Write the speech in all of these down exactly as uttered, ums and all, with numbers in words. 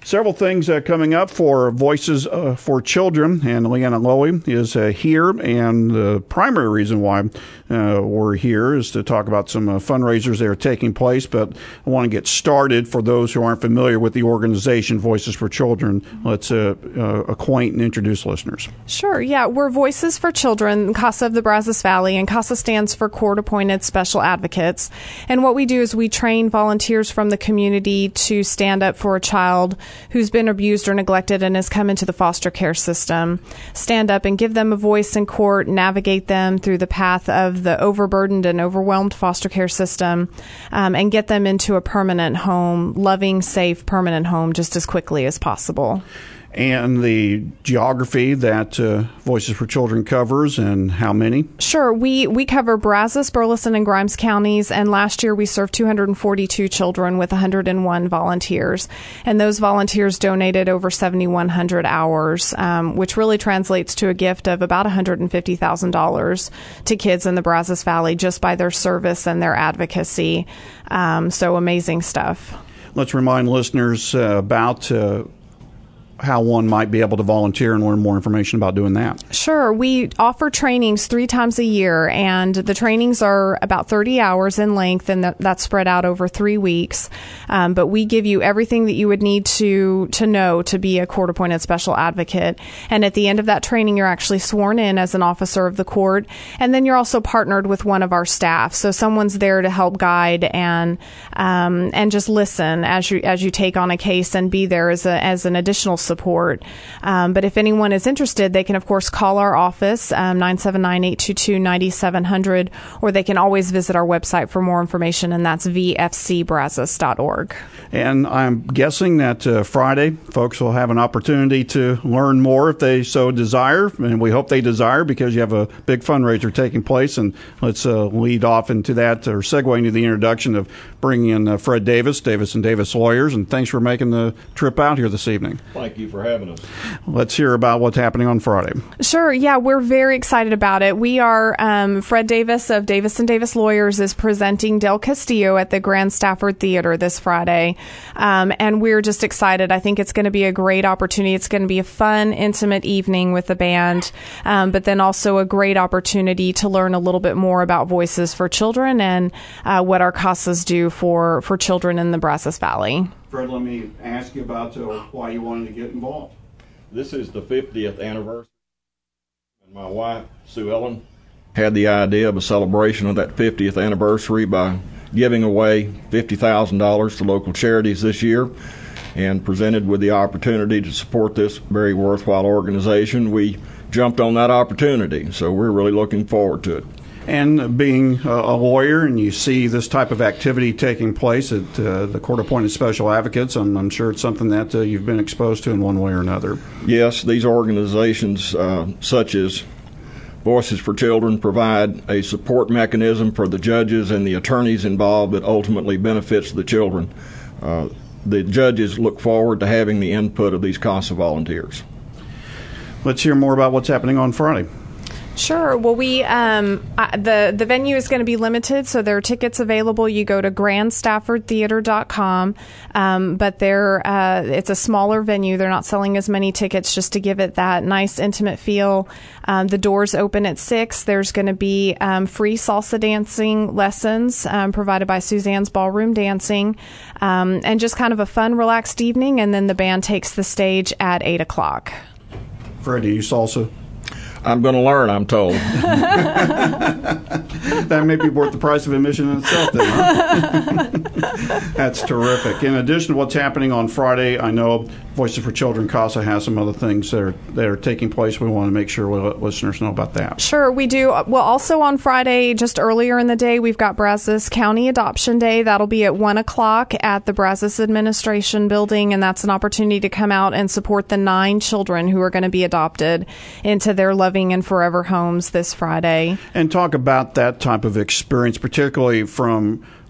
Several things uh, coming up for Voices uh, for Children, and Leanna Lowy is uh, here, and the primary reason why uh, we're here is to talk about some uh, fundraisers that are taking place, but I want to get started. For those who aren't familiar with the organization Voices for Children, let's uh, uh, acquaint and introduce listeners. Sure, yeah, we're Voices for Children, CASA of the Brazos Valley, and CASA stands for Court-Appointed Special Advocates, and what we do is we train volunteers from the community to stand up for a child who's been abused or neglected and has come into the foster care system, stand up and give them a voice in court, navigate them through the path of the overburdened and overwhelmed foster care system, um, and get them into a permanent home, loving, safe, permanent home just as quickly as possible. And the geography that uh, Voices for Children covers, and how many? Sure. We, we cover Brazos, Burleson, and Grimes counties, and last year we served two hundred forty-two children with one hundred one volunteers. And those volunteers donated over seven thousand one hundred hours, um, which really translates to a gift of about one hundred fifty thousand dollars to kids in the Brazos Valley just by their service and their advocacy. Um, so amazing stuff. Let's remind listeners uh, about Uh, how one might be able to volunteer and learn more information about doing that. Sure. We offer trainings three times a year, and the trainings are about thirty hours in length, and that, that's spread out over three weeks. Um, but we give you everything that you would need to to know to be a court-appointed special advocate. And at the end of that training, you're actually sworn in as an officer of the court, and then you're also partnered with one of our staff. So someone's there to help guide and um, and just listen as you as you take on a case, and be there as a as an additional support. Um, but if anyone is interested, they can, of course, call our office, um, nine seven nine, eight two two, nine seven zero zero, or they can always visit our website for more information, and that's v f c brazos dot org. And I'm guessing that uh, Friday, folks will have an opportunity to learn more if they so desire, and we hope they desire, because you have a big fundraiser taking place. And let's uh, lead off into that, or segue into the introduction of bringing in uh, Fred Davis, Davis and Davis Lawyers, and thanks for making the trip out here this evening. Thank you for having us. Let's hear about what's happening on Friday. Sure. Yeah, we're very excited about it. We are, um, Fred Davis of Davis and Davis Lawyers is presenting Del Castillo at the Grand Stafford Theater this Friday. Um, and we're just excited. I think it's going to be a great opportunity. It's going to be a fun, intimate evening with the band, um, but then also a great opportunity to learn a little bit more about Voices for Children and uh, what our CASAs do for, for children in the Brazos Valley. Fred, let me ask you about uh, why you wanted to get involved. This is the fiftieth anniversary, and my wife, Sue Ellen, had the idea of a celebration of that fiftieth anniversary by giving away fifty thousand dollars to local charities this year, and presented with the opportunity to support this very worthwhile organization. We jumped on that opportunity, so we're really looking forward to it. And being a lawyer, and you see this type of activity taking place at uh, the Court-Appointed Special Advocates, I'm, I'm sure it's something that uh, you've been exposed to in one way or another. Yes, these organizations, uh, such as Voices for Children, provide a support mechanism for the judges and the attorneys involved that ultimately benefits the children. Uh, the judges look forward to having the input of these CASA volunteers. Let's hear more about what's happening on Friday. Sure. Well, we um, uh, the the venue is going to be limited, so there are tickets available. You go to grand stafford theater dot com, um, but they're uh, it's a smaller venue. They're not selling as many tickets, just to give it that nice, intimate feel. Um, the doors open at six. There's going to be um, free salsa dancing lessons um, provided by Suzanne's Ballroom Dancing, um, and just kind of a fun, relaxed evening. And then the band takes the stage at eight o'clock. Fred, do you salsa? I'm going to learn, I'm told. That may be worth the price of admission in itself, then, huh? That's terrific. In addition to what's happening on Friday, I know Voices for Children CASA has some other things that are, that are taking place. We want to make sure we let listeners know about that. Sure, we do. Well, also on Friday, just earlier in the day, we've got Brazos County Adoption Day. That'll be at one o'clock at the Brazos Administration Building, and that's an opportunity to come out and support the nine children who are going to be adopted into their loving and forever homes this Friday. And talk about that type of experience, particularly from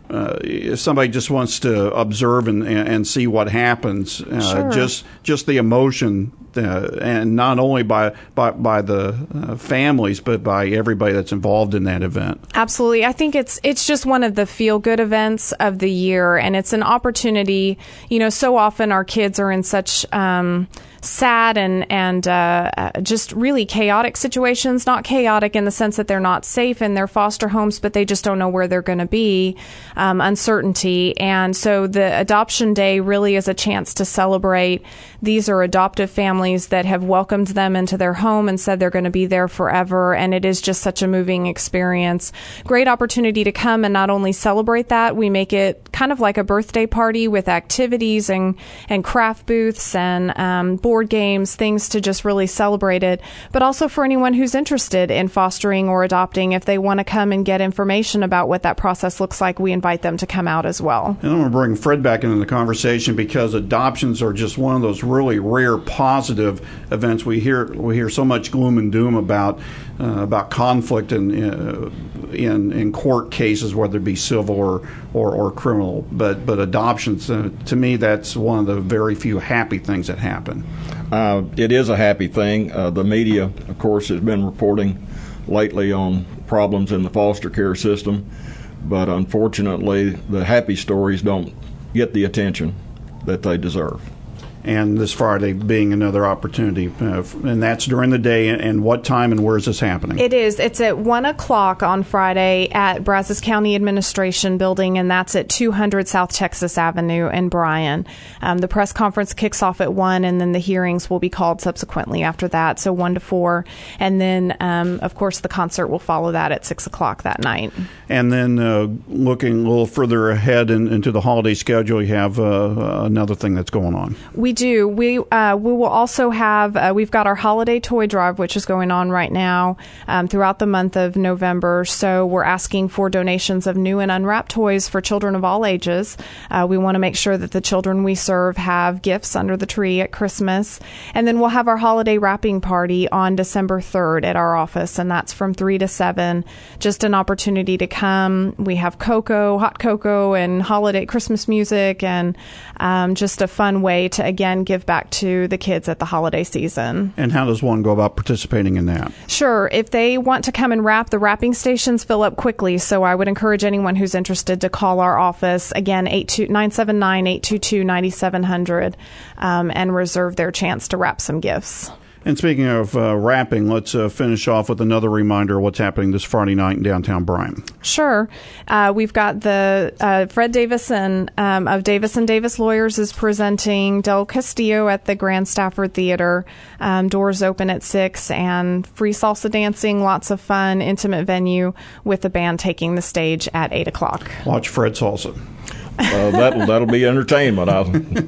uh, if somebody just wants to observe and, and see what happens, uh, Sure. just just the emotion, uh, and not only by by, by the uh, families, but by everybody that's involved in that event. Absolutely. I think it's it's just one of the feel-good events of the year, and it's an opportunity. You know, so often our kids are in such um, sad and and uh, just really chaotic situations. Not chaotic in the sense that they're not safe in their foster homes, but they just don't know where they're going to be. Um, uncertainty, and so the Adoption Day really is a chance to celebrate. These are adoptive families that have welcomed them into their home and said they're going to be there forever, and it is just such a moving experience. Great opportunity to come and not only celebrate that, we make it kind of like a birthday party with activities and, and craft booths and um, board games, things to just really celebrate it, but also for anyone who's interested in fostering or adopting, if they want to come and get information about what that process looks like, we invite them to come out as well. And I'm going to bring Fred back into the conversation because adoptions are just one of those really rare positive events. We hear we hear so much gloom and doom about uh, about conflict in, uh, in in court cases, whether it be civil or or, or criminal. But but adoptions, uh, to me, that's one of the very few happy things that happen. Uh, it is a happy thing. Uh, the media, of course, has been reporting lately on problems in the foster care system, but unfortunately, the happy stories don't get the attention that they deserve. And this Friday being another opportunity, uh, and that's during the day. And what time and where is this happening? It is. It's at one o'clock on Friday at Brazos County Administration Building, and that's at two hundred South Texas Avenue in Bryan. Um, the press conference kicks off at one, and then the hearings will be called subsequently after that, so one to four. And then, um, of course, the concert will follow that at six o'clock that night. And then uh, looking a little further ahead in, into the holiday schedule, you have uh, another thing that's going on. We do. We uh, we will also have, uh, we've got our holiday toy drive, which is going on right now um, throughout the month of November. So we're asking for donations of new and unwrapped toys for children of all ages. Uh, we want to make sure that the children we serve have gifts under the tree at Christmas. And then we'll have our holiday wrapping party on December third at our office, and that's from three to seven. Just an opportunity to come. We have cocoa, hot cocoa, and holiday Christmas music, and um, just a fun way to, again, give back to the kids at the holiday season. And how does one go about participating in that? Sure. If they want to come and wrap, the wrapping stations fill up quickly, so I would encourage anyone who's interested to call our office, again, nine seven nine, eight two two, nine seven zero zero, um, and reserve their chance to wrap some gifts. And speaking of uh, wrapping, let's uh, finish off with another reminder of what's happening this Friday night in downtown Bryan. Sure. Uh, we've got the uh, Fred Davison um, of Davis and Davis Lawyers is presenting Del Castillo at the Grand Stafford Theater. Um, doors open at six, and free salsa dancing, lots of fun, intimate venue with the band taking the stage at eight o'clock. Watch Fred Salsa. Uh, that'll that'll be entertainment. I'll,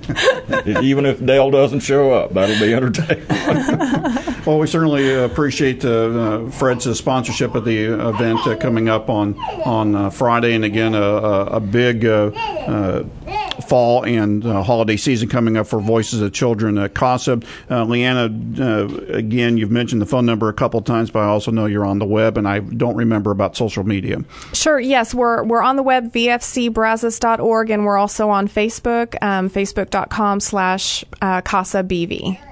even if Dale doesn't show up, that'll be entertainment. Well, we certainly appreciate uh, uh, Fred's uh, sponsorship of the event uh, coming up on on uh, Friday, and again a, a, a big uh, uh, fall and uh, holiday season coming up for Voices of Children at CASA. Uh, Leanna, uh, again, you've mentioned the phone number a couple times, but I also know you're on the web, and I don't remember about social media. Sure. Yes, we're we're on the web, v f c brazos dot org, and we're also on Facebook, um, facebook dot com slash CASA B V.